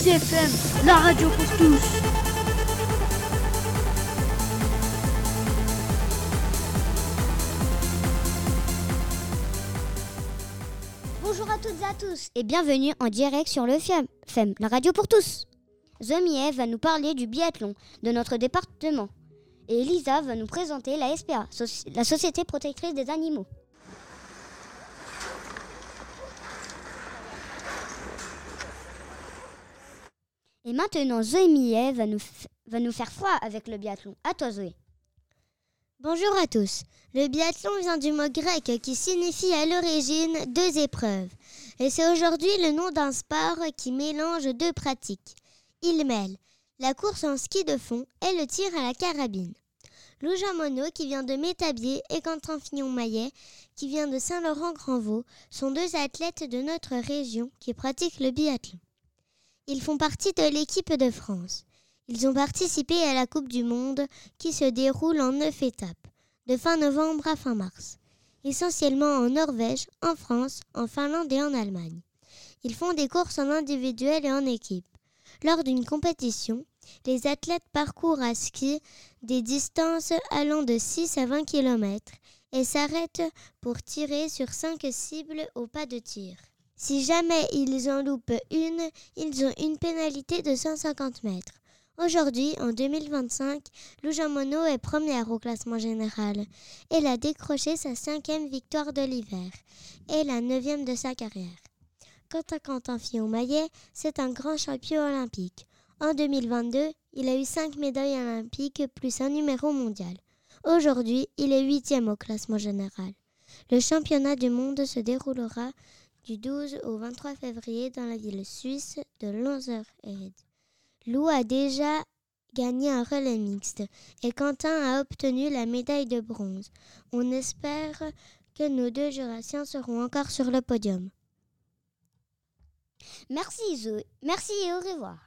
CFM, la radio pour tous. Bonjour à toutes et à tous et bienvenue en direct sur le FEM, la radio pour tous. Zomié va nous parler du biathlon de notre département et Elisa va nous présenter la SPA, la Société protectrice des animaux. Et maintenant, Zoé va nous faire froid avec le biathlon. À toi, Zoé. Bonjour à tous. Le biathlon vient du mot grec qui signifie à l'origine deux épreuves. Et c'est aujourd'hui le nom d'un sport qui mélange deux pratiques. Il mêle la course en ski de fond et le tir à la carabine. Loujain Monod, qui vient de Métabier, et Quentin Fillon-Maillet, qui vient de Saint-Laurent-Grandvaux, sont deux athlètes de notre région qui pratiquent le biathlon. Ils font partie de l'équipe de France. Ils ont participé à la Coupe du Monde qui se déroule en 9 étapes, de fin novembre à fin mars, essentiellement en Norvège, en France, en Finlande et en Allemagne. Ils font des courses en individuel et en équipe. Lors d'une compétition, les athlètes parcourent à ski des distances allant de 6 à 20 km et s'arrêtent pour tirer sur 5 cibles au pas de tir. Si jamais ils en loupent une, ils ont une pénalité de 150 mètres. Aujourd'hui, en 2025, Loujain Monod est première au classement général. Elle a décroché sa 5e victoire de l'hiver et la 9e de sa carrière. Quant à Quentin Fillon-Maillet, c'est un grand champion olympique. En 2022, il a eu 5 médailles olympiques plus un numéro mondial. Aujourd'hui, il est 8e au classement général. Le championnat du monde se déroulera du 12 au 23 février dans la ville suisse de Lenzerheide. Lou a déjà gagné un relais mixte et Quentin a obtenu la médaille de bronze. On espère que nos deux Jurassiens seront encore sur le podium. Merci Zoé, merci et au revoir.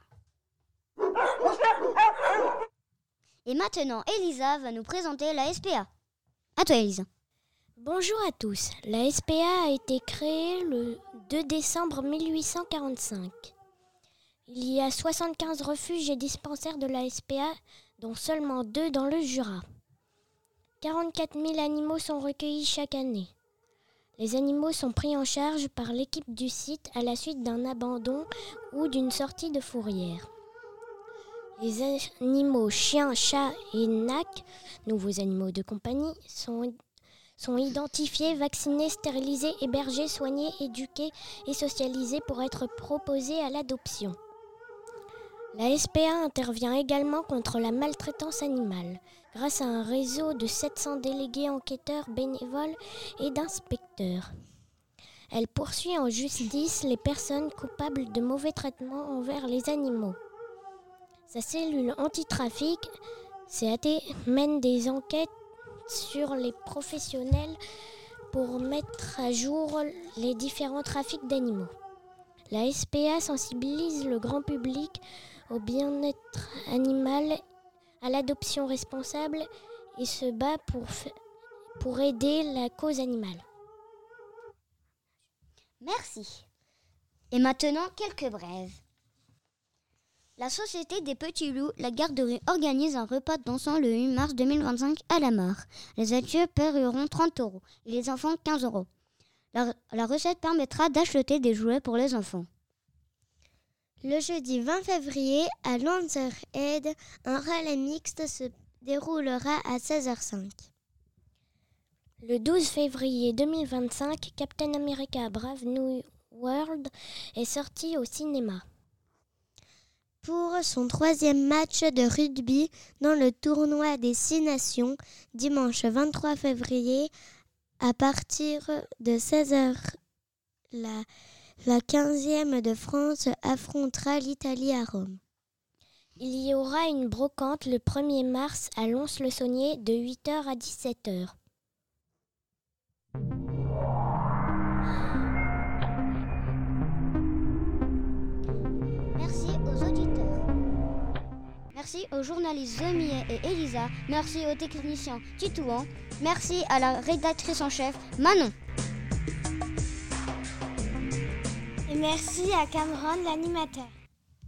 Et maintenant, Elisa va nous présenter la SPA. À toi, Elisa. Bonjour à tous. La SPA a été créée le 2 décembre 1845. Il y a 75 refuges et dispensaires de la SPA, dont seulement 2 dans le Jura. 44 000 animaux sont recueillis chaque année. Les animaux sont pris en charge par l'équipe du site à la suite d'un abandon ou d'une sortie de fourrière. Les animaux chiens, chats et nacs, nouveaux animaux de compagnie, sont identifiés, vaccinés, stérilisés, hébergés, soignés, éduqués et socialisés pour être proposés à l'adoption. La SPA intervient également contre la maltraitance animale, grâce à un réseau de 700 délégués enquêteurs bénévoles et d'inspecteurs. Elle poursuit en justice les personnes coupables de mauvais traitements envers les animaux. Sa cellule anti-trafic, CAT, mène des enquêtes sur les professionnels pour mettre à jour les différents trafics d'animaux. La SPA sensibilise le grand public au bien-être animal, à l'adoption responsable et se bat pour aider la cause animale. Merci. Et maintenant, quelques brèves. La Société des Petits Loups, la garderie, organise un repas dansant le 8 mars 2025 à la mare. Les adultes paieront 30 € et les enfants 15 €. La recette permettra d'acheter des jouets pour les enfants. Le jeudi 20 février, à Lenzerheide, un relais mixte se déroulera à 16h05. Le 12 février 2025, Captain America Brave New World est sorti au cinéma. Pour son 3e match de rugby dans le tournoi des 6 nations, dimanche 23 février, à partir de 16h, la 15e de France affrontera l'Italie à Rome. Il y aura une brocante le 1er mars à Lons-le-Saunier de 8h à 17h. Merci aux auditeurs. Merci aux journalistes Zomié et Elisa. Merci aux techniciens Titouan. Merci à la rédactrice en chef Manon. Et merci à Cameron, l'animateur.